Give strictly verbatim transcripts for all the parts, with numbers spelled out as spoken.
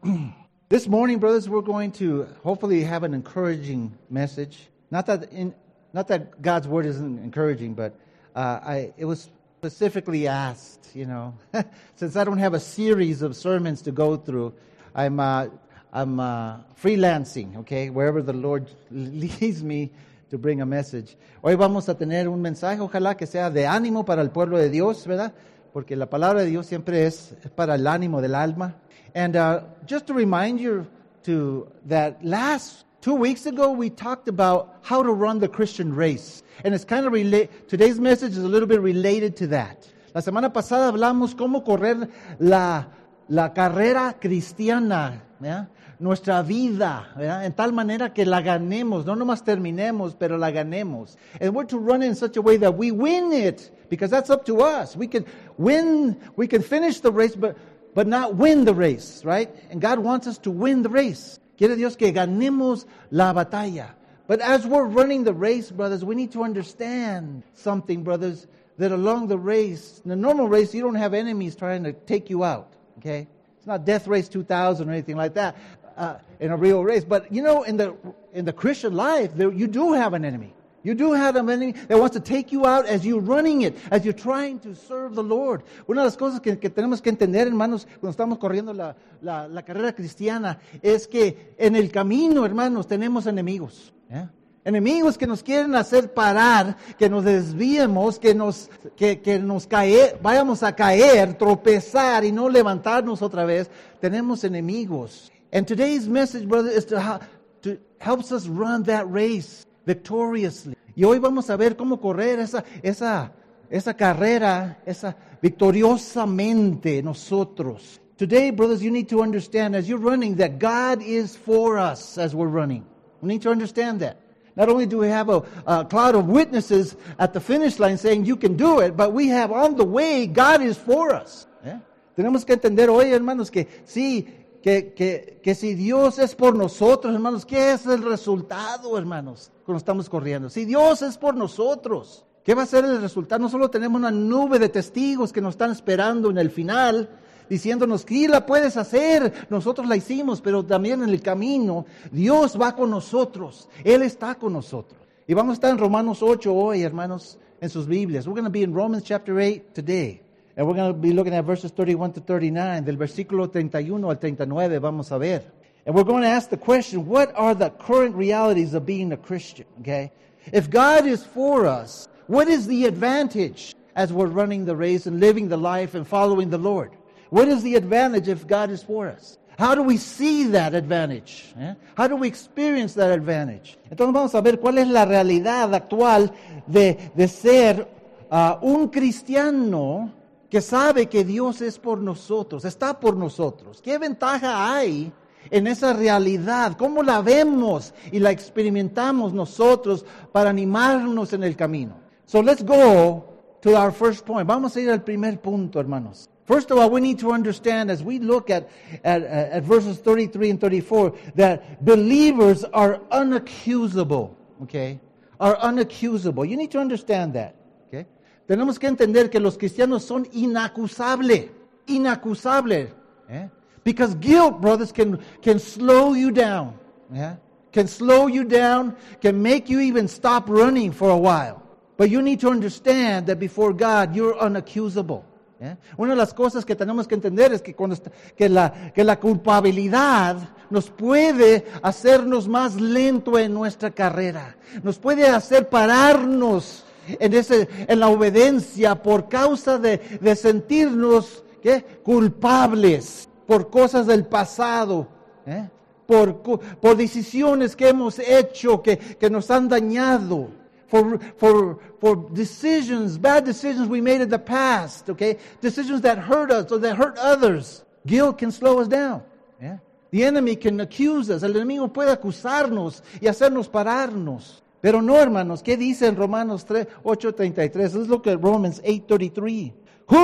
This morning, brothers, we're going to hopefully have an encouraging message. Not that in, not that God's word isn't encouraging, but uh, I it was specifically asked, you know, since I don't have a series of sermons to go through, I'm uh, I'm uh, freelancing, okay, wherever the Lord leads me to bring a message. Hoy vamos a tener un mensaje, ojalá que sea de ánimo para el pueblo de Dios, ¿verdad? Porque la palabra de Dios siempre es, es para el ánimo del alma. And uh, just to remind you to that last two weeks ago we talked about how to run the Christian race. And it's kind of relate. Today's message is a little bit related to that. La semana pasada hablamos cómo correr la, la carrera cristiana, ¿verdad? Nuestra vida, ¿verdad? En tal manera que la ganemos, no nomás terminemos, pero la ganemos. And we're to run in such a way that we win it, because that's up to us. We can win, we can finish the race, but but not win the race, right? And God wants us to win the race. Quiere Dios que ganemos la batalla. But as we're running the race, brothers, we need to understand something, brothers, that along the race, in the normal race, you don't have enemies trying to take you out, okay? It's not Death Race two thousand or anything like that uh, in a real race. But, you know, in the in the Christian life, there, you do have an enemy. You do have an enemy that wants to take you out as you're running it, as you're trying to serve the Lord. Una de las cosas que, que tenemos que entender, hermanos, cuando estamos corriendo la, la, la carrera cristiana, es que en el camino, hermanos, tenemos enemigos. ¿eh? Enemigos que nos quieren hacer parar, que nos desviemos, que nos, que, que nos cae, vayamos a caer, tropezar y no levantarnos otra vez. Tenemos enemigos. And today's message, brother, is to, how, to helps us run that race victoriously. Y hoy vamos a ver cómo correr esa, esa, esa carrera, esa victoriosamente nosotros. Today, brothers, you need to understand as you're running that God is for us as we're running. We need to understand that. Not only do we have a, a cloud of witnesses at the finish line saying you can do it, but we have on the way, God is for us. ¿Eh? Tenemos que entender hoy, hermanos, que sí, Que, que, que si Dios es por nosotros, hermanos, ¿qué es el resultado, hermanos, cuando estamos corriendo? Si Dios es por nosotros, ¿qué va a ser el resultado? No solo tenemos una nube de testigos que nos están esperando en el final, diciéndonos que la puedes hacer, nosotros la hicimos, pero también en el camino, Dios va con nosotros, Él está con nosotros. Y vamos a estar en Romanos ocho hoy, hermanos, en sus Biblias. We're going to be in Romans chapter eight today. And we're going to be looking at verses thirty-one to thirty-nine. Del versículo treinta y uno al treinta y nueve vamos a ver. And we're going to ask the question, what are the current realities of being a Christian? Okay? If God is for us, what is the advantage as we're running the race and living the life and following the Lord? What is the advantage if God is for us? How do we see that advantage? Eh? How do we experience that advantage? Entonces vamos a ver cuál es la realidad actual de, de ser uh, un cristiano que sabe que Dios es por nosotros, está por nosotros. ¿Qué ventaja hay en esa realidad? ¿Cómo la vemos y la experimentamos nosotros para animarnos en el camino? So let's go to our first point. Vamos a ir al primer punto, hermanos. First of all, we need to understand as we look at, at, at verses thirty-three and thirty-four that believers are unaccusable, okay? Are unaccusable. You need to understand that. Tenemos que entender que los cristianos son inacusables, inacusables. ¿eh? Because guilt, brothers, can, can slow you down. ¿eh? Can slow you down, can make you even stop running for a while. But you need to understand that before God, you're unaccusable. ¿eh? Una de las cosas que tenemos que entender es que, cuando está, que, la, que la culpabilidad nos puede hacernos más lento en nuestra carrera. Nos puede hacer pararnos En, ese, en la obediencia por causa de, de sentirnos ¿qué? culpables por cosas del pasado, ¿eh? por, por decisiones que hemos hecho que, que nos han dañado, for, for, for decisions, bad decisions we made in the past, okay? Decisions that hurt us or that hurt others. Guilt can slow us down. ¿eh? The enemy can accuse us. El enemigo puede acusarnos y hacernos pararnos. Pero no, hermanos, ¿qué dice en Romanos ocho treinta y tres? Let's look at Romans eight thirty-three.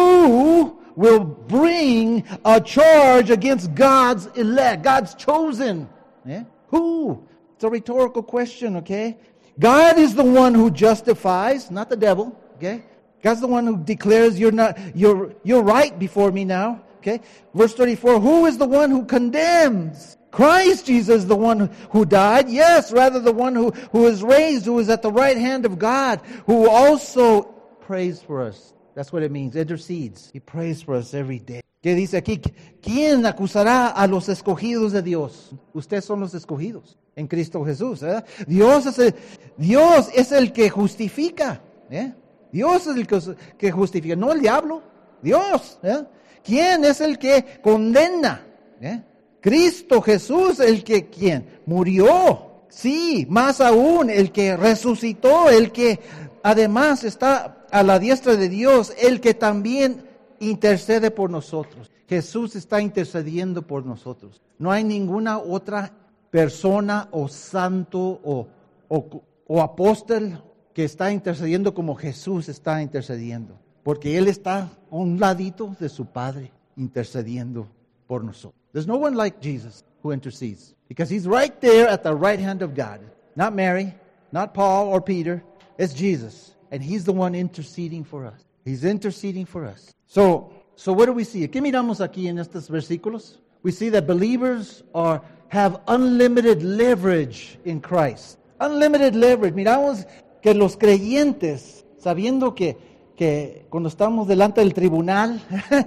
Who will bring a charge against God's elect, God's chosen? Eh? Who? It's a rhetorical question, okay? God is the one who justifies, not the devil, okay? God's the one who declares you're not you're you're right before me now. Okay? Verse thirty-four, who is the one who condemns? Christ Jesus, the one who died. Yes, rather the one who, who is raised, who is at the right hand of God, who also prays for us. That's what it means, intercedes. He prays for us every day. ¿Qué dice aquí? ¿Quién acusará a los escogidos de Dios? Ustedes son los escogidos en Cristo Jesús. ¿eh? Dios, es el, Dios es el que justifica. ¿eh? Dios es el que, que justifica, no el diablo. Dios. ¿eh? ¿Quién es el que condena? ¿eh? Cristo Jesús, el que, ¿quién? Murió. Sí, más aún, el que resucitó, el que además está a la diestra de Dios, el que también intercede por nosotros. Jesús está intercediendo por nosotros. No hay ninguna otra persona o santo o, o, o apóstol que está intercediendo como Jesús está intercediendo. Porque Él está a un ladito de su Padre intercediendo por nosotros. There's no one like Jesus who intercedes. Because He's right there at the right hand of God. Not Mary, not Paul or Peter. It's Jesus. And He's the one interceding for us. He's interceding for us. So, so what do we see? ¿Qué miramos aquí en estos versículos? We see that believers are have unlimited leverage in Christ. Unlimited leverage. Miramos que los creyentes, sabiendo que, que cuando estamos delante del tribunal,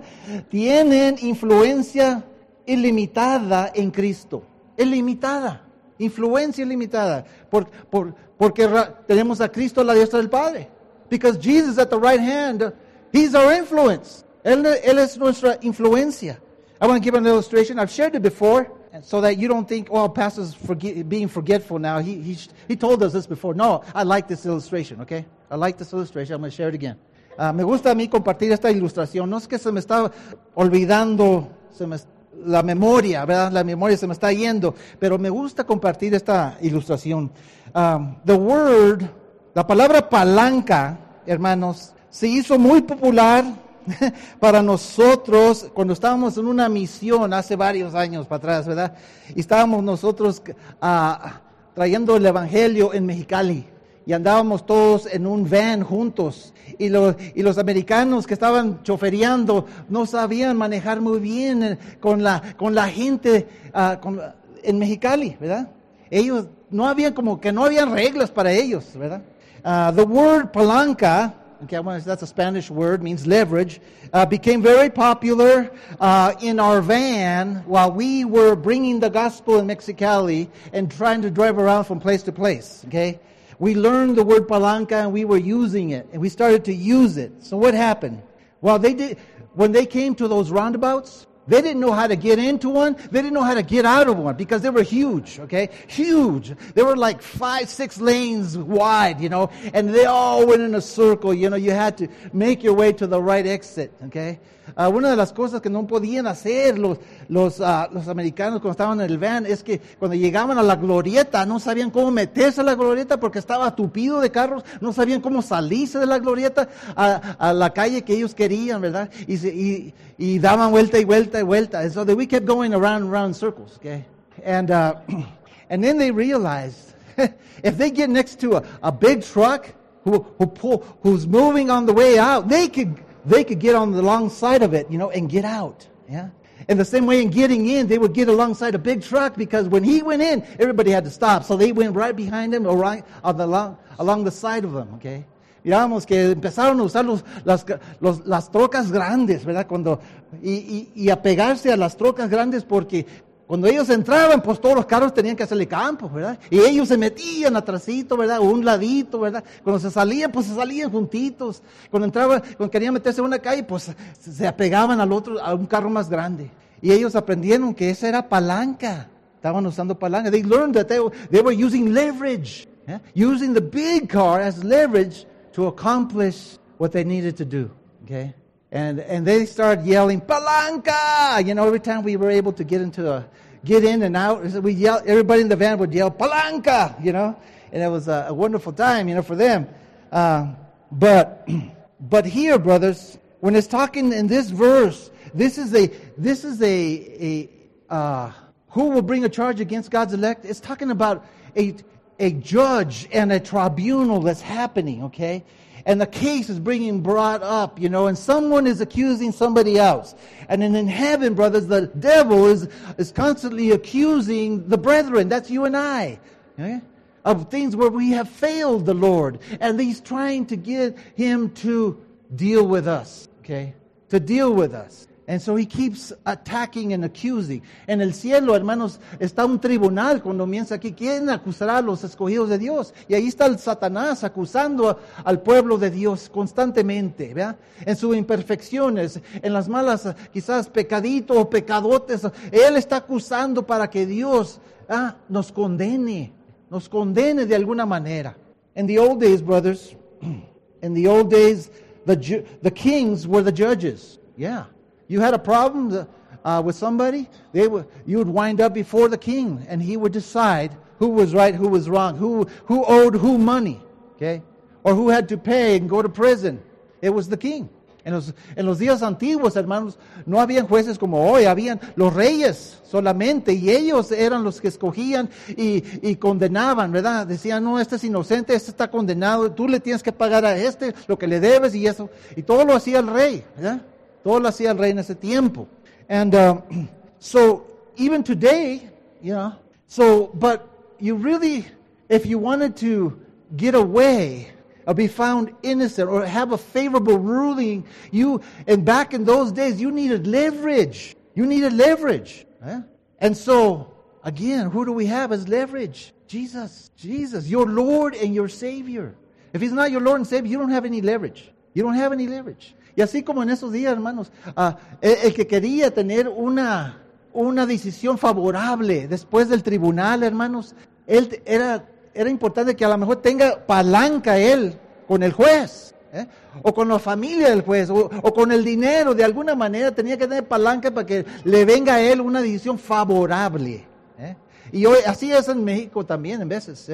tienen influencia ilimitada en Cristo. Ilimitada. Influencia ilimitada. Por, por, porque ra- tenemos a Cristo a la diestra del Padre. Because Jesus at the right hand, He's our influence. Él, él es nuestra influencia. I want to give an illustration. I've shared it before, so that you don't think, oh, Pastor's forget, being forgetful now. He, he, he told us this before. No, I like this illustration, okay? I like this illustration. I'm going to share it again. Uh, me gusta a mí compartir esta ilustración. No es que se me está olvidando se me, la memoria, ¿verdad? La memoria se me está yendo, pero me gusta compartir esta ilustración. Um, the word, la palabra palanca, hermanos, se hizo muy popular para nosotros cuando estábamos en una misión hace varios años para atrás, ¿verdad? Y estábamos nosotros uh, trayendo el evangelio en Mexicali y andábamos todos en un van juntos y los, y los americanos que estaban chofereando no sabían manejar muy bien eh, con la, con la gente uh, con, en Mexicali, ¿verdad? Ellos no habían como que no habían reglas para ellos, ¿verdad? Uh, the word palanca, okay, that's a Spanish word, means leverage, uh, became very popular uh, in our van while we were bringing the gospel in Mexicali and trying to drive around from place to place, okay? We learned the word palanca and we were using it, and we started to use it. So what happened? Well, they did, when they came to those roundabouts, they didn't know how to get into one. They didn't know how to get out of one because they were huge, okay? Huge. They were like five, six lanes wide, you know, and they all went in a circle, you know. You had to make your way to the right exit, okay? Uh, una de las cosas que no podían hacer los, los, uh, los americanos cuando estaban en el van es que cuando llegaban a la glorieta no sabían cómo meterse a la glorieta porque estaba tupido de carros, no sabían cómo salirse de la glorieta a, a la calle que ellos querían, ¿verdad? Y, se, y, y daban vuelta y vuelta y vuelta. And so that we kept going around and around in circles, okay? And, uh, and then they realized if they get next to a, a big truck who, who pull, who's moving on the way out, they could they could get on the long side of it, you know, and get out. Yeah. And the same way in getting in, they would get alongside a big truck because when he went in, everybody had to stop. So they went right behind him or right on the long, along the side of them, okay? Mirábamos que empezaron a usar los, las, los, las trocas grandes, ¿verdad? Cuando, y, y, y a pegarse a las trocas grandes porque cuando ellos entraban, pues todos los carros tenían que hacerle campo, ¿verdad? Y ellos se metían atrasito, ¿verdad? O un ladito, ¿verdad? Cuando se salían, pues se salían juntitos. Cuando entraban, cuando querían meterse en una calle, pues se apegaban al otro, a un carro más grande. Y ellos aprendieron que esa era palanca. Estaban usando palanca. They learned that they were, they were using leverage. Yeah? Using the big car as leverage to accomplish what they needed to do. Okay? And and they started yelling, palanca! You know, every time we were able to get into a, get in and out, we yell, everybody in the van would yell, palanca! You know? And it was a, a wonderful time, you know, for them. Uh, but, but here, brothers, when it's talking in this verse, this is a, this is a, a, uh, who will bring a charge against God's elect? It's talking about a, a judge and a tribunal that's happening, okay? And the case is being brought up, you know, and someone is accusing somebody else. And then in heaven, brothers, the devil is, is constantly accusing the brethren. That's you and I. Okay? Of things where we have failed the Lord. And he's trying to get him to deal with us. Okay? To deal with us. And so he keeps attacking and accusing. En el cielo, hermanos, está un tribunal cuando comienza aquí. ¿Quién acusará a los escogidos de Dios? Y ahí está el Satanás acusando a, al pueblo de Dios constantemente, ¿verdad? En sus imperfecciones, en las malas, quizás pecaditos o pecadotes. Él está acusando para que Dios ah, nos condene, nos condene de alguna manera. In the old days, brothers, in the old days, the ju- the kings were the judges. Yeah. You had a problem uh, with somebody, they would, you would wind up before the king, and he would decide who was right, who was wrong, who who owed who money, okay, or who had to pay and go to prison. It was the king. En los, en los días antiguos, hermanos, no habían jueces como hoy, habían los reyes solamente, y ellos eran los que escogían y, y condenaban, ¿verdad? Decían, no, este es inocente, este está condenado, tú le tienes que pagar a este lo que le debes y eso, y todo lo hacía el rey, ¿verdad? Todo lo hacía el rey en ese tiempo. And um, so, even today, you know, so, but you really, if you wanted to get away or be found innocent or have a favorable ruling, you, and back in those days, you needed leverage. You needed leverage. Huh? And so, again, who do we have as leverage? Jesus. Jesus, your Lord and your Savior. If He's not your Lord and Savior, you don't have any leverage. You don't have any leverage. Y así como en esos días, hermanos, uh, el, el que quería tener una, una decisión favorable después del tribunal, hermanos, él era, era importante que a lo mejor tenga palanca él con el juez, ¿eh? O con la familia del juez, o, o con el dinero, de alguna manera tenía que tener palanca para que le venga a él una decisión favorable. ¿eh? Y hoy, así es en México también, en veces.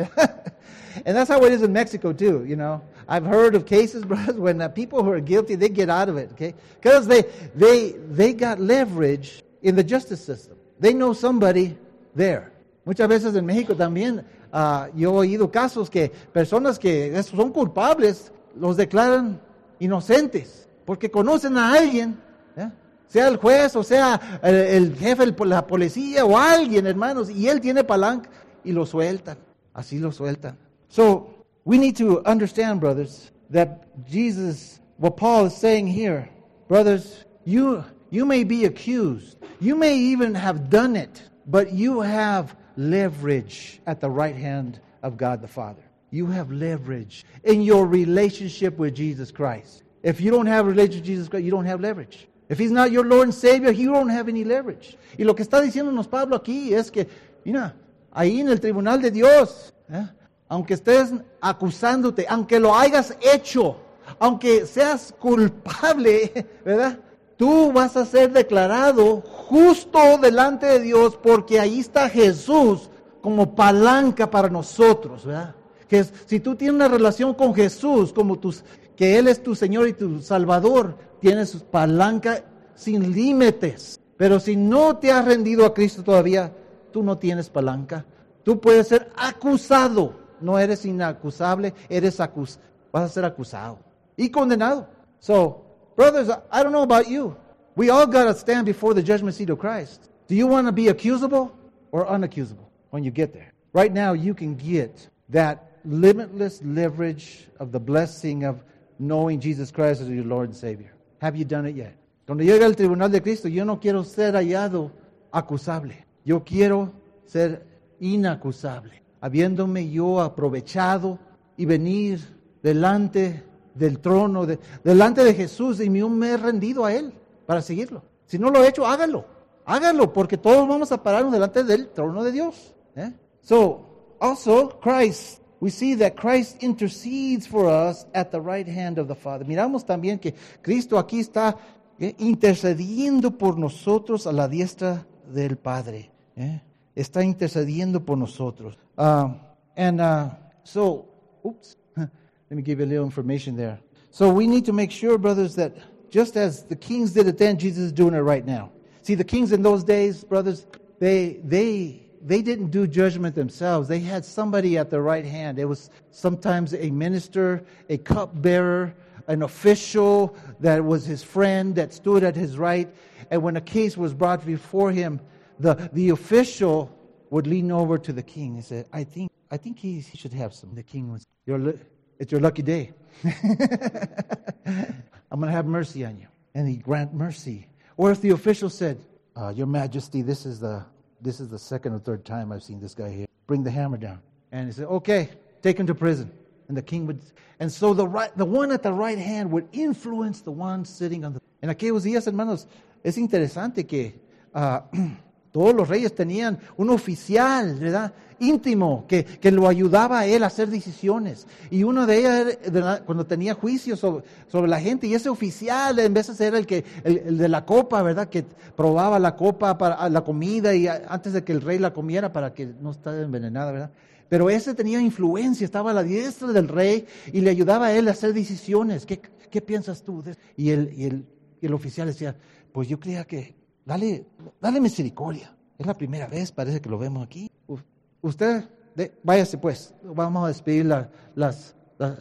And that's how it is in Mexico too, you know. I've heard of cases, brothers, when uh, people who are guilty, they get out of it, okay? Because they, they, they got leverage in the justice system. They know somebody there. Muchas veces en México también, uh, yo he oído casos que personas que son culpables los declaran inocentes porque conocen a alguien, ¿eh? Sea el juez o sea el, el jefe de la policía o alguien, hermanos, y él tiene palanca y lo sueltan. Así lo sueltan. So, we need to understand, brothers, that Jesus, what Paul is saying here, brothers, you you may be accused. You may even have done it, but you have leverage at the right hand of God the Father. You have leverage in your relationship with Jesus Christ. If you don't have a relationship with Jesus Christ, you don't have leverage. If He's not your Lord and Savior, you don't have any leverage. Y lo que está diciéndonos Pablo aquí es que, mira, ahí en el tribunal de Dios, ¿eh? Aunque estés acusándote, aunque lo hayas hecho, aunque seas culpable, ¿verdad? Tú vas a ser declarado justo delante de Dios porque ahí está Jesús como palanca para nosotros, ¿verdad? Que si tú tienes una relación con Jesús, como tus, que Él es tu Señor y tu Salvador, tienes palanca sin límites. Pero si no te has rendido a Cristo todavía, tú no tienes palanca. Tú puedes ser acusado. No eres inacusable, eres acus- vas a ser acusado y condenado. So, brothers, I don't know about you. We all got to stand before the judgment seat of Christ. Do you want to be accusable or unaccusable when you get there? Right now, you can get that limitless leverage of the blessing of knowing Jesus Christ as your Lord and Savior. Have you done it yet? Cuando llegue al tribunal de Cristo, yo no quiero ser hallado acusable. Yo quiero ser inacusable. Habiéndome yo aprovechado y venir delante del trono, de, delante de Jesús, y me, me he rendido a Él para seguirlo. Si no lo he hecho, hágalo. Hágalo, porque todos vamos a pararnos delante del trono de Dios. ¿eh? So, also, Christ, we see that Christ intercedes for us at the right hand of the Father. Miramos también que Cristo aquí está eh, intercediendo por nosotros a la diestra del Padre. ¿eh? Está intercediendo por nosotros. Uh, and uh, so, oops, let me give you a little information there. So we need to make sure, brothers, that just as the kings did it then, Jesus is doing it right now. See, the kings in those days, brothers, they they they didn't do judgment themselves. They had somebody at their right hand. It was sometimes a minister, a cupbearer, an official that was his friend that stood at his right. And when a case was brought before him, the, the official would lean over to the king and say, I think I think he, he should have some. The king was, You're, it's your lucky day. I'm going to have mercy on you. And he grant mercy. Or if the official said, uh, Your Majesty, this is the this is the second or third time I've seen this guy here. Bring the hammer down. And he said, okay, take him to prison. And the king would, and so the right, the one at the right hand would influence the one sitting on the. En aquellos días, hermanos, es interesante que uh, todos los reyes tenían un oficial, ¿verdad? Íntimo, que, que lo ayudaba a él a hacer decisiones. Y uno de ellos, era, cuando tenía juicios sobre, sobre la gente, y ese oficial, en vez de ser el, que, el, el de la copa, ¿verdad? Que probaba la copa para la comida y antes de que el rey la comiera para que no esté envenenada, ¿verdad? Pero ese tenía influencia, estaba a la diestra del rey y le ayudaba a él a hacer decisiones. ¿Qué, qué piensas tú? Y el, y, el, y el oficial decía, pues yo creía que, dale, dale misericordia. Es la primera vez, parece que lo vemos aquí. Usted, de, váyase pues, vamos a despedir la, las, la,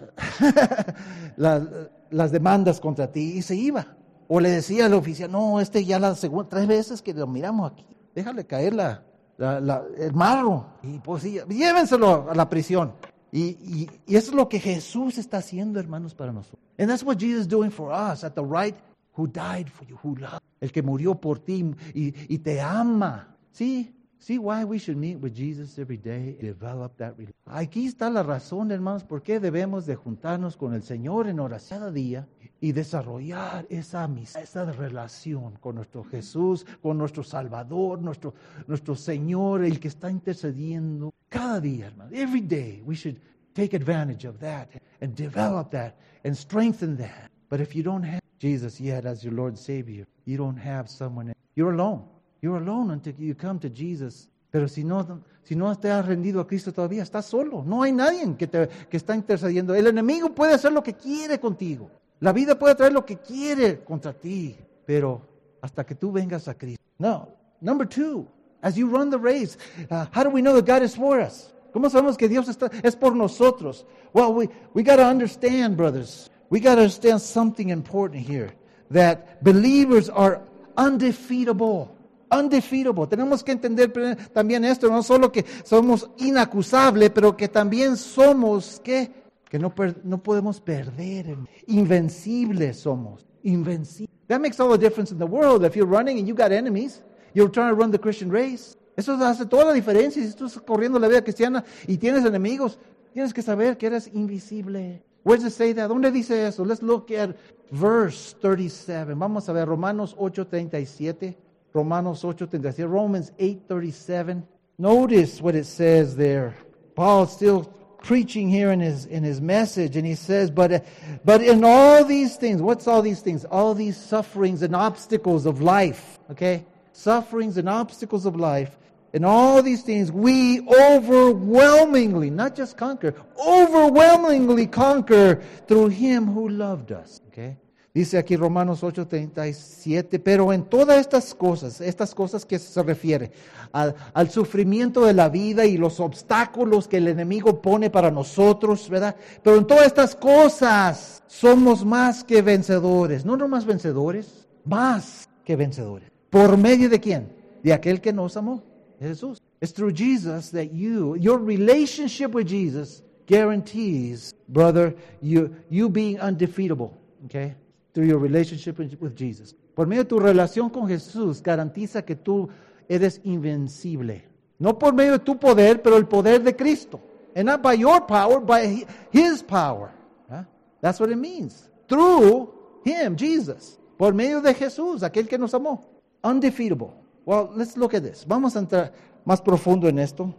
las, las demandas contra ti. Y se iba. O le decía al oficial, no, este ya la segunda, tres veces que lo miramos aquí. Déjale caer la, la, la, el marro. Y pues sí, llévenselo a la prisión. Y, y, y eso es lo que Jesús está haciendo, hermanos, para nosotros. And that's what Jesus is doing for us at the right, who died for you, who loved. El que murió por ti y, y te ama. Sí. See why we should meet with Jesus every day, develop that relationship. Aquí está la razón, hermanos, por qué debemos de juntarnos con el Señor en oración cada día y desarrollar esa amistad, esa relación con nuestro Jesús, con nuestro Salvador, nuestro, nuestro Señor, el que está intercediendo cada día, hermanos. Every day we should take advantage of that and develop that and strengthen that. But if you don't have Jesus yet as your Lord and Savior, you don't have someone else. You're alone. You're alone until you come to Jesus. Pero si no, si no te has rendido a Cristo todavía, estás solo. No hay nadie que, te, que está intercediendo. El enemigo puede hacer lo que quiere contigo. La vida puede traer lo que quiere contra ti. Pero hasta que tú vengas a Cristo. No. Number two, as you run the race, uh, how do we know that God is for us? ¿Cómo sabemos que Dios está, es por nosotros? Well, we, we got to understand, brothers. We got to understand something important here. That believers are undefeatable. Undefeatable. Tenemos que entender también esto, no solo que somos inacusables, pero que también somos, ¿qué? Que no, per, no podemos perder. Invencibles somos. Invencibles. That makes all the difference in the world. If you're running and you got enemies, you're trying to run the Christian race. Eso hace toda la diferencia. Si tú estás corriendo la vida cristiana y tienes enemigos, tienes que saber que eres invisible. Where does it say that? ¿Dónde dice eso? Let's look at verse thirty-seven. Vamos a ver Romanos ocho treinta y siete. Romanos ocho treinta y siete, Romans eight thirty-seven. Notice what it says there. Paul's still preaching here in his in his message, and he says, but, uh, but in all these things, what's all these things? All these sufferings and obstacles of life, okay? Sufferings and obstacles of life. In all these things, we overwhelmingly, not just conquer, overwhelmingly conquer through Him who loved us, okay? Dice aquí Romanos ocho treinta y siete, pero en todas estas cosas, estas cosas que se refiere al, al sufrimiento de la vida y los obstáculos que el enemigo pone para nosotros, ¿verdad? Pero en todas estas cosas somos más que vencedores, no nomás vencedores, más que vencedores. ¿Por medio de quién? De aquel que nos amó, Jesús. It's through Jesus that you, your relationship with Jesus guarantees, brother, you, you being undefeatable, okay? Through your relationship with Jesus. Por medio de tu relación con Jesús, garantiza que tú eres invencible. No por medio de tu poder, pero el poder de Cristo. And not by your power, by His power. Huh? That's what it means. Through Him, Jesus. Por medio de Jesús, aquel que nos amó. Undefeatable. Well, let's look at this. Vamos a entrar más profundo en esto.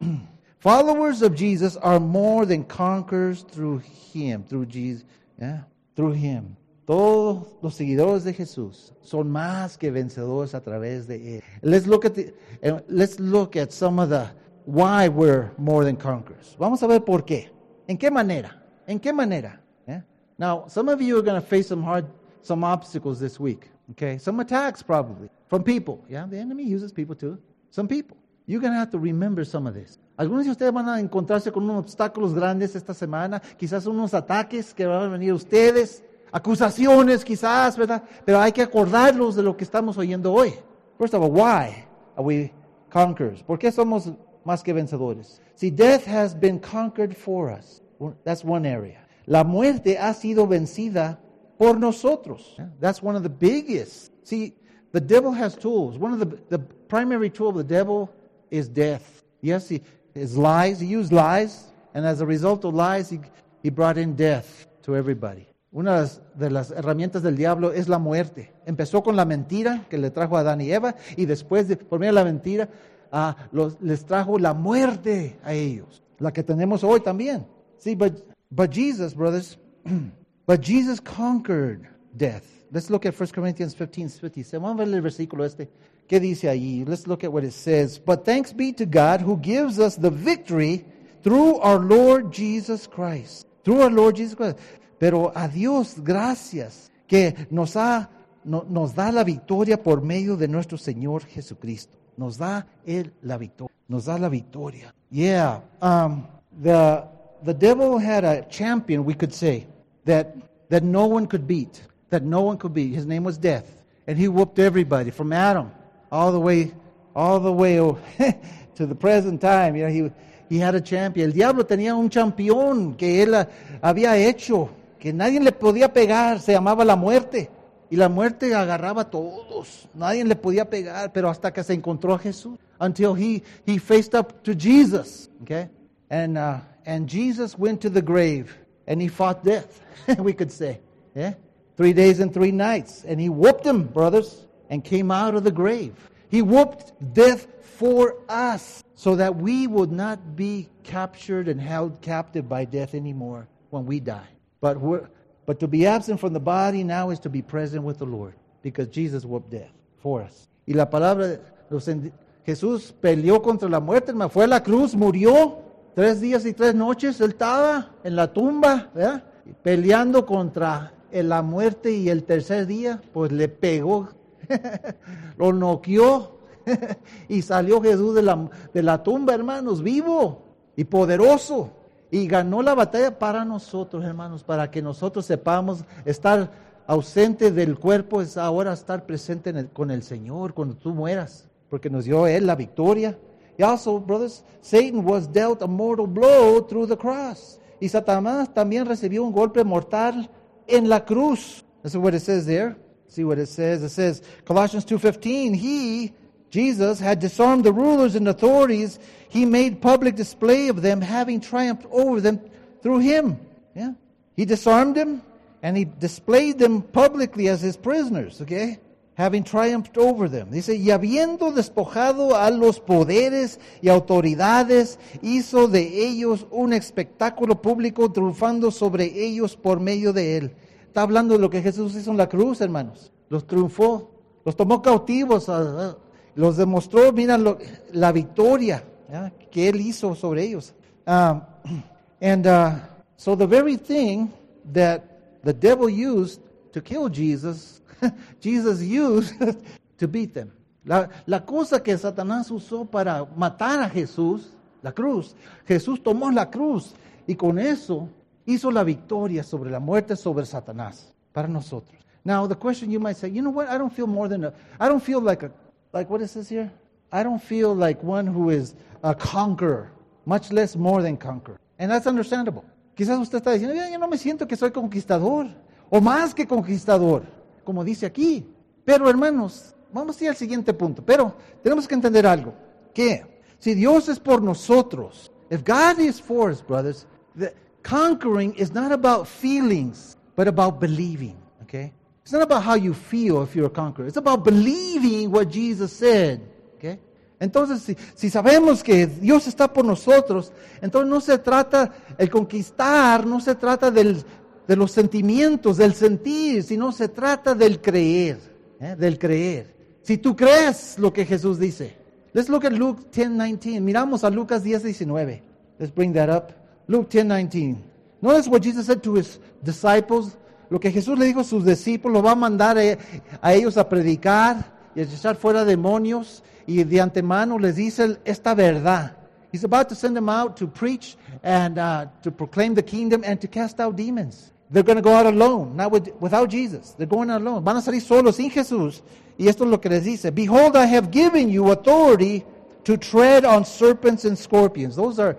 Followers of Jesus are more than conquerors through Him. Through Jesus. Yeah? Through Him. Todos los seguidores de Jesús son más que vencedores a través de Él. Let's look at the, uh, let's look at some of the why we're more than conquerors. Vamos a ver por qué. ¿En qué manera? ¿En qué manera? Yeah? Now, some of you are going to face some hard, some obstacles this week. Okay, some attacks probably from people. Yeah, the enemy uses people too. Some people. you're going to have to remember some of this. Algunos de ustedes van a encontrarse con unos obstáculos grandes esta semana, quizás unos ataques que van a venir a ustedes, acusaciones quizás, ¿verdad? Pero hay que acordarlos de lo que estamos oyendo hoy. First of all, why are we conquerors? ¿Por qué somos más que vencedores? See, death has been conquered for us. That's one area. La muerte ha sido vencida por nosotros. That's one of the biggest. See, the devil has tools. One of the, the primary tool of the devil is death. Yes, he, his lies. He used lies. And as a result of lies, he, he brought in death to everybody. Una de las, de las herramientas del diablo es la muerte. Empezó con la mentira que le trajo a Adán y Eva. Y después, de, por medio de la mentira, uh, los, les trajo la muerte a ellos. La que tenemos hoy también. See, but, but Jesus, brothers, but Jesus conquered death. Let's look at First Corinthians fifteen fifty-seven. Vamos a ver el versículo este. ¿Qué dice allí? Let's look at what it says. But thanks be to God who gives us the victory through our Lord Jesus Christ. Through our Lord Jesus Christ. Pero a Dios gracias que nos, ha, no, nos da la victoria por medio de nuestro Señor Jesucristo. Nos da Él la victoria. Nos da la victoria. Yeah. Um, the, the devil had a champion, we could say, that, that no one could beat. That no one could beat. His name was Death. And he whooped everybody from Adam all the way, all the way to the present time. You know, he, he had a champion. El diablo tenía un campeón que él había hecho, que nadie le podía pegar, se llamaba la muerte. Y la muerte agarraba a todos. Nadie le podía pegar, pero hasta que se encontró a Jesús. Until he, he faced up to Jesus. Okay? And, uh, and Jesus went to the grave and he fought death, we could say. Yeah? Three days and three nights. And he whooped him, brothers, and came out of the grave. He whooped death for us so that we would not be captured and held captive by death anymore when we die. But we're, but to be absent from the body now is to be present with the Lord, because Jesus whooped death for us. Y la palabra, los, Jesús peleó contra la muerte, fue a la cruz, murió. Tres días y tres noches él estaba en la tumba, ¿verdad? Peleando contra la muerte, y el tercer día pues le pegó, lo noqueó y salió Jesús de la, de la tumba, hermanos, vivo y poderoso, y ganó la batalla para nosotros, hermanos, para que nosotros sepamos estar ausente del cuerpo, es ahora estar presente en el, con el Señor cuando tú mueras, porque nos dio Él la victoria. Y also, brothers, Satan was dealt a mortal blow through the cross. Y Satanás también recibió un golpe mortal en la cruz. That's what it says there. See what it says? It says, Colossians two fifteen, He, Jesus, had disarmed the rulers and authorities. He made public display of them, having triumphed over them through Him. Yeah? He disarmed them, and He displayed them publicly as His prisoners, okay? Having triumphed over them. Dice, y habiendo despojado a los poderes y autoridades, hizo de ellos un espectáculo público, triunfando sobre ellos por medio de Él. Está hablando de lo que Jesús hizo en la cruz, hermanos. Los triunfó, los tomó cautivos, uh, los demostró, mira lo, la victoria, ¿ya? Que Él hizo sobre ellos. Um, and uh, so the very thing that the devil used to kill Jesus, Jesus used to beat them. La, la cosa que Satanás usó para matar a Jesús, la cruz, Jesús tomó la cruz y con eso hizo la victoria sobre la muerte, sobre Satanás, para nosotros. Now the question you might say, you know what, I don't feel more than a, I don't feel like a, like what is this here? I don't feel like one who is a conqueror, much less more than conqueror. And that's understandable. Quizás usted está diciendo, yo no me siento que soy conquistador, o más que conquistador, como dice aquí. Pero hermanos, vamos a ir al siguiente punto. Pero tenemos que entender algo. Que si Dios es por nosotros, if God is for us, brothers, the conquering is not about feelings, but about believing. Okay? It's not about how you feel if you're a conqueror. It's about believing what Jesus said. Okay? Entonces, si, si sabemos que Dios está por nosotros, entonces no se trata el conquistar, no se trata del de los sentimientos, del sentir, sino se trata del creer, ¿eh? del creer. Si tú crees lo que Jesús dice. Let's look at Luke ten nineteen. Miramos a Lucas diez diecinueve. Let's bring that up. Luke ten nineteen. Notice what Jesus said to His disciples. Lo que Jesús le dijo a sus discípulos, lo va a mandar a, a ellos a predicar. y echar fuera demonios, y de antemano les dice esta verdad. He's about to send them out to preach and uh, to proclaim the kingdom and to cast out demons. They're going to go out alone, not with, without Jesus. They're going out alone. Van a salir solos sin Jesús. Y esto es lo que les dice. Behold, I have given you authority to tread on serpents and scorpions. Those are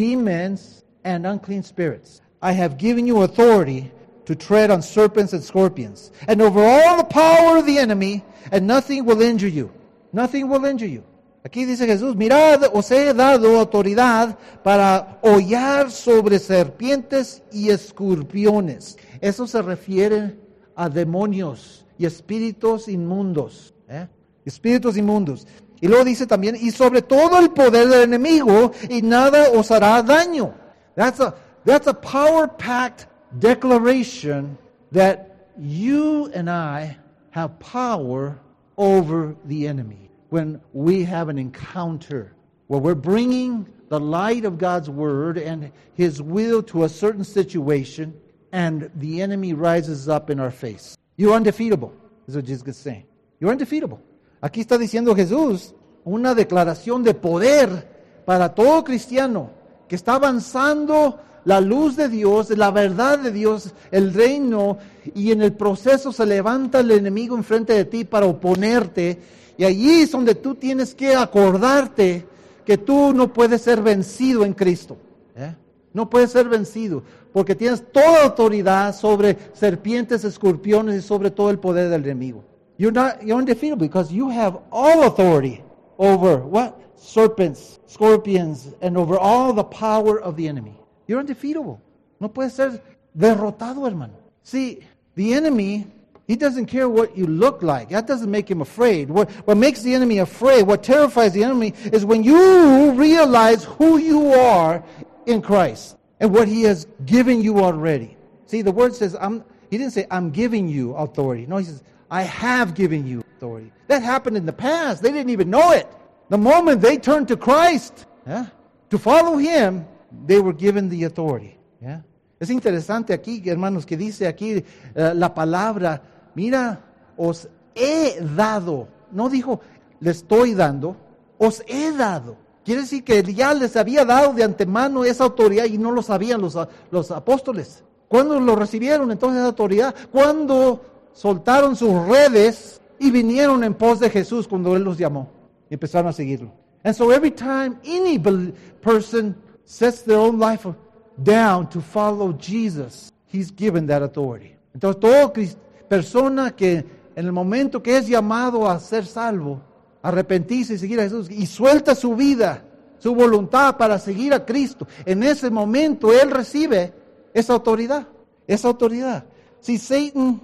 demons and unclean spirits. I have given you authority to tread on serpents and scorpions, and over all the power of the enemy, and nothing will injure you. Nothing will injure you. Aquí dice Jesús, mirad, os he dado autoridad para hollar sobre serpientes y escorpiones. Eso se refiere a demonios y espíritus inmundos. ¿eh? Espíritus inmundos. Y luego dice también, y sobre todo el poder del enemigo, y nada os hará daño. That's a, that's a power-packed declaration that you and I have power over the enemy. When we have an encounter where we're bringing the light of God's word and His will to a certain situation, and the enemy rises up in our face. You're undefeatable, is what Jesus is saying. You're undefeatable. Aquí está diciendo Jesús una declaración de poder para todo cristiano que está avanzando la luz de Dios, la verdad de Dios, el reino, y en el proceso se levanta el enemigo enfrente de ti para oponerte. Y allí es donde tú tienes que acordarte que tú no puedes ser vencido en Cristo. ¿eh? No puedes ser vencido porque tienes toda autoridad sobre serpientes, escorpiones y sobre todo el poder del enemigo. You're not, you're undefeatable because you have all authority over what? Serpents, scorpions, and over all the power of the enemy. You're undefeatable. No puedes ser derrotado, hermano. See, the enemy, he doesn't care what you look like. That doesn't make him afraid. What, what makes the enemy afraid, what terrifies the enemy, is when you realize who you are in Christ and what He has given you already. See, the word says, I'm, He didn't say, I'm giving you authority. No, He says, I have given you authority. That happened in the past. They didn't even know it. The moment they turned to Christ, yeah, to follow Him, they were given the authority. Yeah. Es interesante aquí, hermanos, que dice aquí uh, la palabra, mira, os he dado. No dijo, le estoy dando, os he dado. Quiere decir que ya les había dado de antemano esa autoridad y no lo sabían los, los apóstoles. ¿Cuándo lo recibieron entonces esa autoridad? Cuando soltaron sus redes y vinieron en pos de Jesús cuando Él los llamó y empezaron a seguirlo. And so every time any person sets their own life down to follow Jesus, He's given that authority. Entonces, toda persona que en el momento que es llamado a ser salvo, arrepentirse y seguir a Jesús, y suelta su vida, su voluntad para seguir a Cristo, en ese momento él recibe esa autoridad, esa autoridad. See, Satan,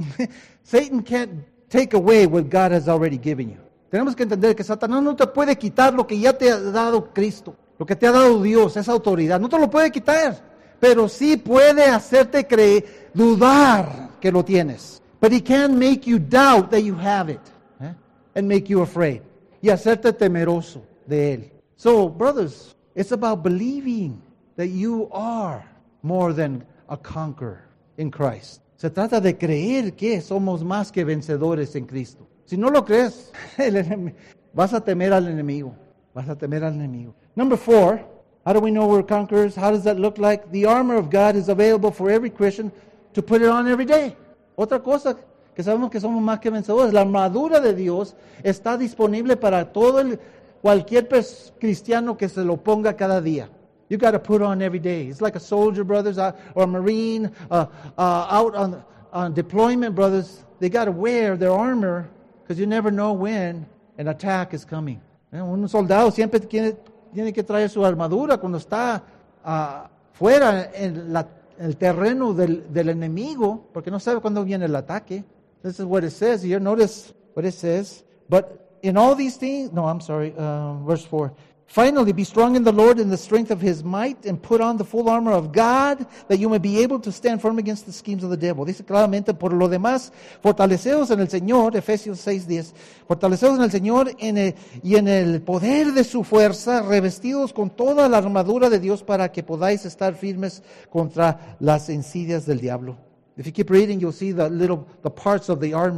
Satan can't take away what God has already given you. Tenemos que entender que Satanás no te puede quitar lo que ya te ha dado Cristo. Lo que te ha dado Dios, esa autoridad, no te lo puede quitar, pero sí puede hacerte creer, dudar que lo tienes. But He can make you doubt that you have it, eh? and make you afraid, y hacerte temeroso de él. So, brothers, it's about believing that you are more than a conqueror in Christ. Se trata de creer que somos más que vencedores en Cristo. Si no lo crees, el enemigo, vas a temer al enemigo. Vas a temer al enemigo. Number four, how do we know we're conquerors? How does that look like? The armor of God is available for every Christian to put it on every day. Otra cosa que sabemos que somos más que vencedores. La armadura de Dios está disponible para todo el, cualquier pers- cristiano que se lo ponga cada día. You got to put on every day. It's like a soldier, brothers, uh, or a marine uh, uh, out on, on deployment, brothers. They got to wear their armor because you never know when an attack is coming. Un soldado siempre tiene, tiene que traer su armadura cuando está uh, fuera en, la, en el terreno del, del enemigo, porque no sabe cuándo viene el ataque. This is what it says here. Notice what it says. But in all these things, no, I'm sorry, uh, verse four. Finally, be strong in the Lord in the strength of His might, and put on the full armor of God, that you may be able to stand firm against the schemes of the devil. Dice claramente, por lo demás, fortaleceos en el Señor, Efesios seis diez, fortaleceos en el Señor en el, y en el poder de su fuerza, revestidos con toda la armadura de Dios para que podáis estar firmes contra las insidias del diablo. If you keep reading, you'll see the little, the parts of the armor.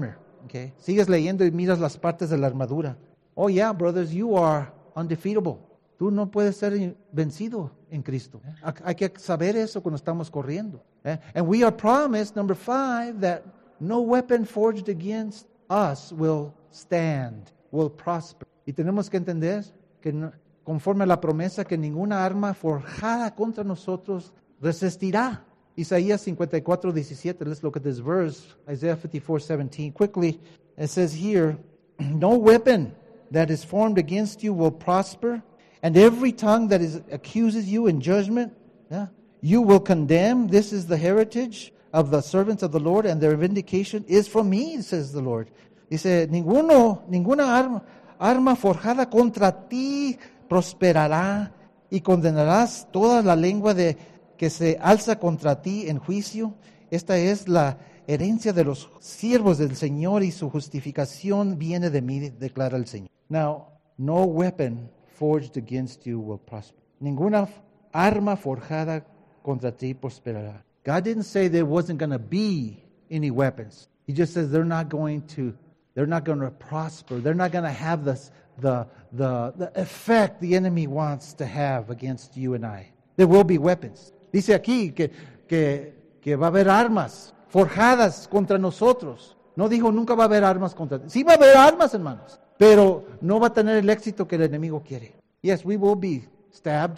Okay? Sigues leyendo y miras las partes de la armadura. Oh yeah, brothers, you are undefeatable. Tú no puedes ser vencido en Cristo. Hay que saber eso cuando estamos corriendo. And we are promised, number five, that no weapon forged against us will stand, will prosper. Y tenemos que entender que no, conforme a la promesa que ninguna arma forjada contra nosotros resistirá. Isaías cincuenta y cuatro diecisiete, let's look at this verse, Isaiah fifty-four seventeen. Quickly, it says here, no weapon that is formed against you will prosper, and every tongue that is accuses you in judgment, yeah, you will condemn. This is the heritage of the servants of the Lord, and their vindication is from me, says the Lord. Dice, ninguno, ninguna arma, arma forjada contra ti prosperará, y condenarás toda la lengua de que se alza contra ti en juicio. Esta es la herencia de los siervos del Señor, y su justificación viene de mí, declara el Señor. Now, no weapon forged against you will prosper. Ninguna arma forjada contra ti prosperará. God didn't say there wasn't going to be any weapons. He just says they're not going to, they're not going to prosper. They're not going to have this, the, the, the effect the enemy wants to have against you and I. There will be weapons. Dice aquí que, que, que va a haber armas forjadas contra nosotros. No dijo nunca va a haber armas contra ti. Sí va a haber armas, hermanos, pero no va a tener el éxito que el enemigo quiere. Yes, we will be stabbed,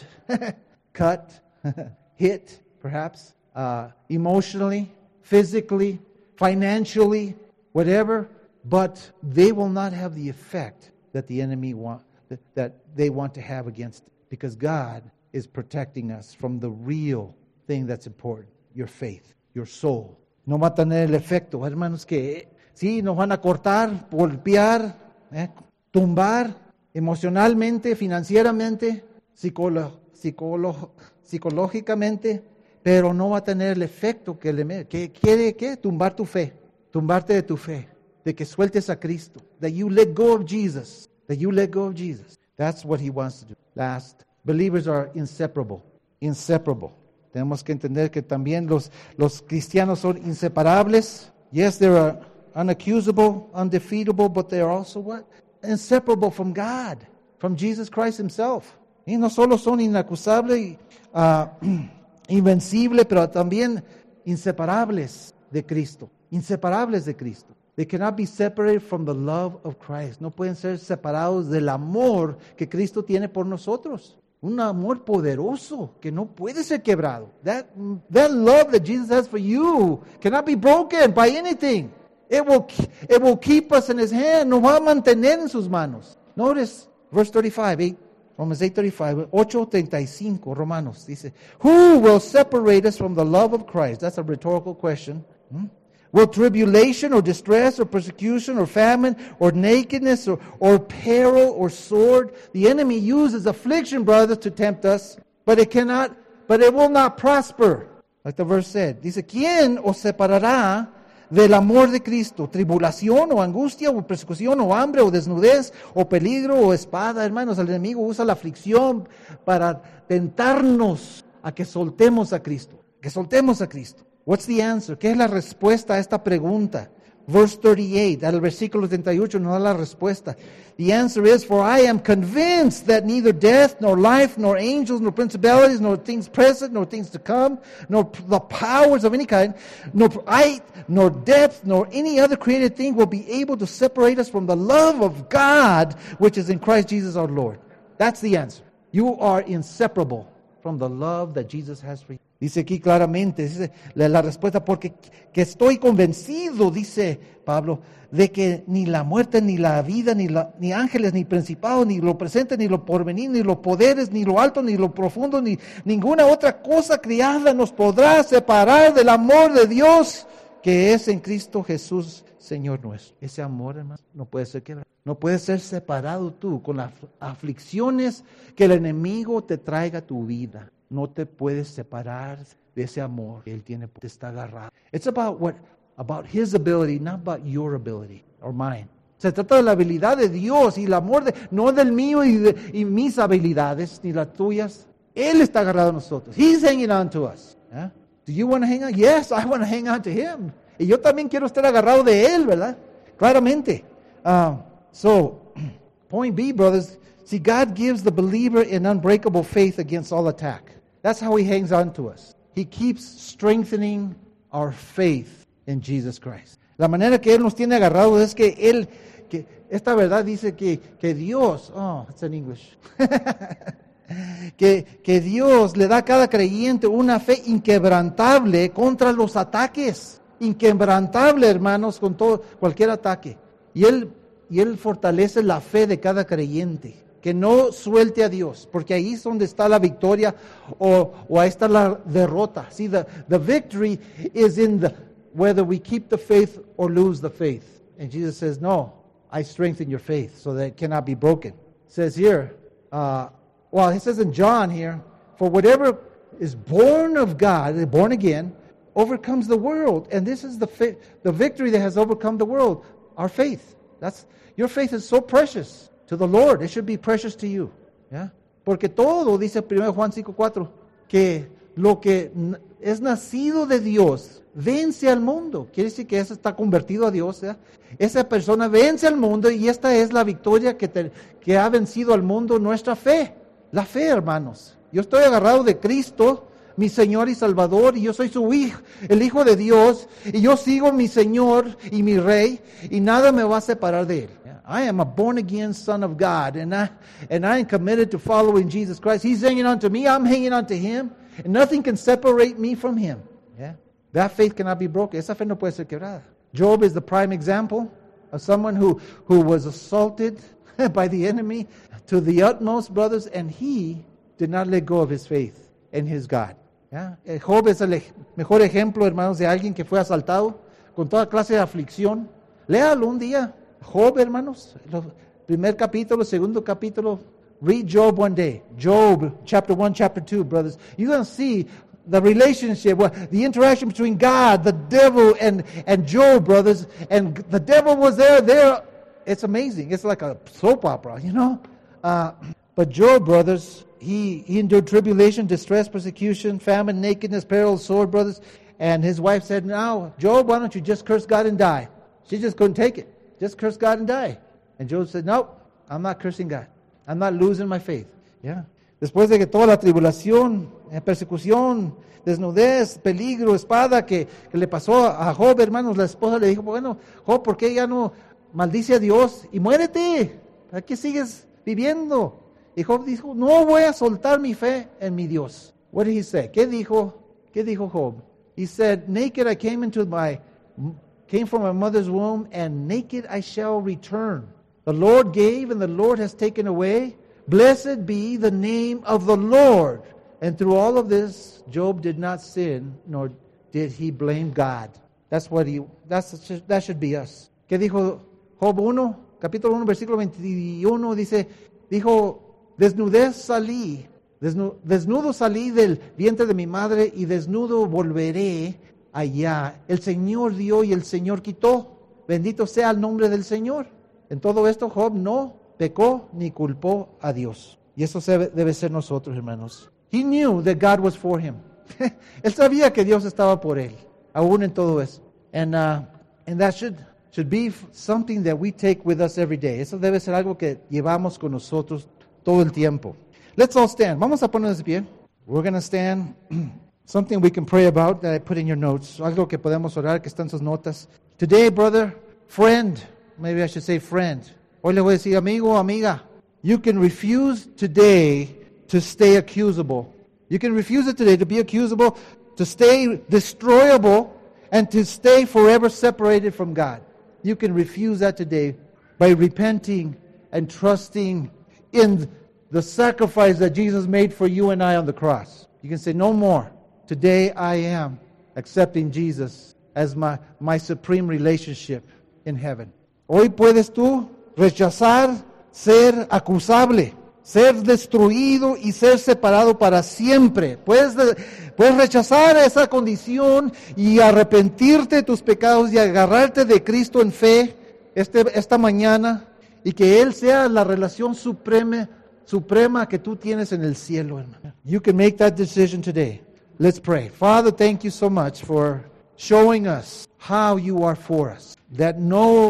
cut, hit, perhaps, uh, emotionally, physically, financially, whatever, but they will not have the effect that the enemy want, that, that they want to have against it, because God is protecting us from the real thing that's important, your faith, your soul. No va a tener el efecto, hermanos, que sí, nos van a cortar, golpear, eh, tumbar emocionalmente, financieramente, psicolo, psicolo, psicológicamente, pero no va a tener el efecto que, le, que quiere que tumbar tu fe, tumbarte de tu fe, de que sueltes a Cristo, that you let go of Jesus, that you let go of Jesus. That's what he wants to do. Last, believers are inseparable, inseparable. Tenemos que entender que también los, los cristianos son inseparables. Yes, they are unaccusable, undefeatable, but they are also what? Inseparable from God, from Jesus Christ himself. Y no solo son inacusables, uh, invencibles, pero también inseparables de Cristo. Inseparables de Cristo. They cannot be separated from the love of Christ. No pueden ser separados del amor que Cristo tiene por nosotros. Un amor poderoso que no puede ser quebrado. That, that love that Jesus has for you cannot be broken by anything. It will, it will keep us in his hand. Nos va a mantener en sus manos. Notice verse thirty-five, eight, Romans eight thirty-five, ocho treinta y cinco, Romanos, dice, who will separate us from the love of Christ? That's a rhetorical question. Hmm? Will tribulation or distress or persecution or famine or nakedness or, or peril or sword? The enemy uses affliction, brothers, to tempt us, but it cannot, but it will not prosper. Like the verse said. Dice, ¿quién os separará del amor de Cristo? Tribulación o angustia o persecución o hambre o desnudez o peligro o espada. Hermanos, el enemigo usa la aflicción para tentarnos a que soltemos a Cristo, que soltemos a Cristo. What's the answer? ¿Qué es la respuesta a esta pregunta? Verse thirty-eight, al versículo treinta y ocho nos da la respuesta. The answer is, for I am convinced that neither death, nor life, nor angels, nor principalities, nor things present, nor things to come, nor the powers of any kind, nor height, nor depth, nor any other created thing will be able to separate us from the love of God, which is in Christ Jesus our Lord. That's the answer. You are inseparable from the love that Jesus has for you. Dice aquí claramente, dice la, la respuesta, porque que estoy convencido, dice Pablo, de que ni la muerte, ni la vida, ni, la, ni ángeles, ni principados, ni lo presente, ni lo porvenir, ni los poderes, ni lo alto, ni lo profundo, ni ninguna otra cosa criada nos podrá separar del amor de Dios que es en Cristo Jesús, Señor nuestro. Ese amor, hermano, no puede ser quebrado. No puedes ser separado tú con las aflicciones que el enemigo te traiga a tu vida. No te puedes separar de ese amor que él tiene, te está agarrado. It's about what, about his ability, not about your ability or mine. Se trata de la habilidad de Dios y el amor de, no del mío y, de, y mis habilidades ni las tuyas. Él está agarrado a nosotros. He's hanging on to us. ¿Eh? Do you want to hang on? Yes, I want to hang on to him. Y yo también quiero estar agarrado de él, ¿verdad? claramente. Uh, so, point B, brothers, see, God gives the believer an unbreakable faith against all attack. That's how He hangs on to us. He keeps strengthening our faith in Jesus Christ. La manera que Él nos tiene agarrados es que Él, que esta verdad dice que, que Dios, oh, it's in English, que, que Dios le da a cada creyente una fe inquebrantable contra los ataques. Inquebrantable, hermanos, con todo, cualquier ataque. Y Él, y Él fortalece la fe de cada creyente. Que no suelte a Dios, porque ahí es donde está la victoria o, o ahí está la derrota. See, the, the victory is in the, whether we keep the faith or lose the faith. And Jesus says, no, I strengthen your faith so that it cannot be broken. It says here, uh, well, he says in John here, for whatever is born of God, born again, overcomes the world. And this is the fa- the victory that has overcome the world, our faith. That's, your faith is so precious to the Lord. It should be precious to you. ¿Ya? Porque todo, dice primero Juan cinco cuatro, que lo que es nacido de Dios vence al mundo. Quiere decir que eso está convertido a Dios. ¿Ya? Esa persona vence al mundo y esta es la victoria que, te, que ha vencido al mundo, nuestra fe. La fe, hermanos. Yo estoy agarrado de Cristo, mi Señor y Salvador, y yo soy su hijo, el Hijo de Dios, y yo sigo mi Señor y mi Rey, y nada me va a separar de Él. I am a born-again son of God, and I, and I am committed to following Jesus Christ. He's hanging on to me, I'm hanging on to Him, and nothing can separate me from Him. Yeah? That faith cannot be broken. Esa fe no puede ser quebrada. Job is the prime example of someone who, who was assaulted by the enemy to the utmost, brothers, and he did not let go of his faith in his God. Yeah? Job es el mejor ejemplo, hermanos, de alguien que fue asaltado con toda clase de aflicción. Léalo un día. Job, hermanos, el primer capítulo, segundo capítulo. Read Job one day. Job, chapter one, chapter two, brothers. You're going to see the relationship, the interaction between God, the devil, and, and Job, brothers. And the devil was there, there. It's amazing. It's like a soap opera, you know. Uh, but Job, brothers, he, he endured tribulation, distress, persecution, famine, nakedness, peril, sword, brothers. And his wife said, now, Job, why don't you just curse God and die? She just couldn't take it. Just curse God and die. And Job said, nope, I'm not cursing God. I'm not losing my faith. Yeah. Después de que toda la tribulación, persecución, desnudez, peligro, espada que, que le pasó a Job, hermanos, la esposa le dijo, bueno, Job, ¿por qué ya no maldice a Dios y muérete? ¿Para qué sigues viviendo? Y Job dijo, no voy a soltar mi fe en mi Dios. What did he say? ¿Qué dijo? ¿Qué dijo Job? He said, naked I came into my, came from my mother's womb, and naked I shall return. The Lord gave, and the Lord has taken away. Blessed be the name of the Lord. And through all of this, Job did not sin, nor did he blame God. That's what he. That's that should be us. ¿Qué dijo Job uno, capítulo uno, versículo veintiuno? Dice, dijo, desnudez salí, desnudo, desnudo salí del vientre de mi madre y desnudo volveré allá. El Señor dio y el Señor quitó. Bendito sea el nombre del Señor. En todo esto Job no pecó ni culpó a Dios. Y eso debe ser nosotros, hermanos. He knew that God was for him. Él sabía que Dios estaba por él, aún en todo eso. And, uh, and that should, should be something that we take with us every day. Eso debe ser algo que llevamos con nosotros todo el tiempo. Let's all stand. Vamos a ponernos de pie. We're going to stand. Something we can pray about that I put in your notes. Algo que podemos orar que está en sus notas. Today, brother, friend, maybe I should say friend. Hoy le voy a decir, amigo, amiga, you can refuse today to stay accusable. You can refuse it today to be accusable, to stay destroyable, and to stay forever separated from God. You can refuse that today by repenting and trusting in the sacrifice that Jesus made for you and I on the cross. You can say, no more. Today I am accepting Jesus as my, my supreme relationship in heaven. Hoy puedes tú rechazar ser acusable, ser destruido y ser separado para siempre. Puedes, puedes rechazar esa condición y arrepentirte de tus pecados y agarrarte de Cristo en fe este, esta mañana y que Él sea la relación suprema, suprema que tú tienes en el cielo, hermano. You can make that decision today. Let's pray. Father, thank you so much for showing us how you are for us. That no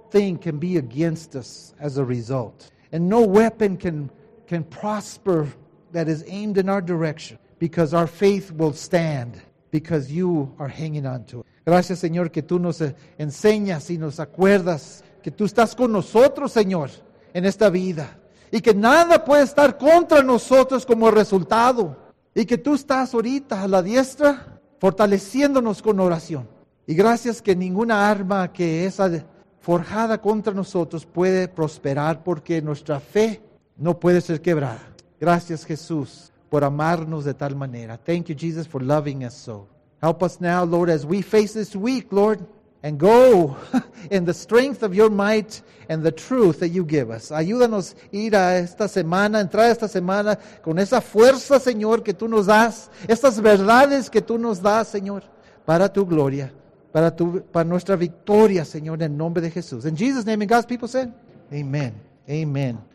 thing can be against us as a result. And no weapon can, can prosper that is aimed in our direction, because our faith will stand, because you are hanging on to it. Gracias, Señor, que tú nos enseñas y nos acuerdas que tú estás con nosotros, Señor, en esta vida, y que nada puede estar contra nosotros como resultado, y que tú estás ahorita a la diestra fortaleciéndonos con oración. Y gracias que ninguna arma que es forjada contra nosotros puede prosperar, porque nuestra fe no puede ser quebrada. Gracias, Jesús, por amarnos de tal manera. Thank you, Jesus, for loving us so. Help us now, Lord, as we face this week, Lord, and go in the strength of your might and the truth that you give us. Ayúdanos a ir a esta semana, entrar a esta semana con esa fuerza, Señor, que tú nos das, estas verdades que tú nos das, Señor, para tu gloria, para, tu, para nuestra victoria, Señor, en nombre de Jesús. In Jesus' name, and God's people said, amen, amen.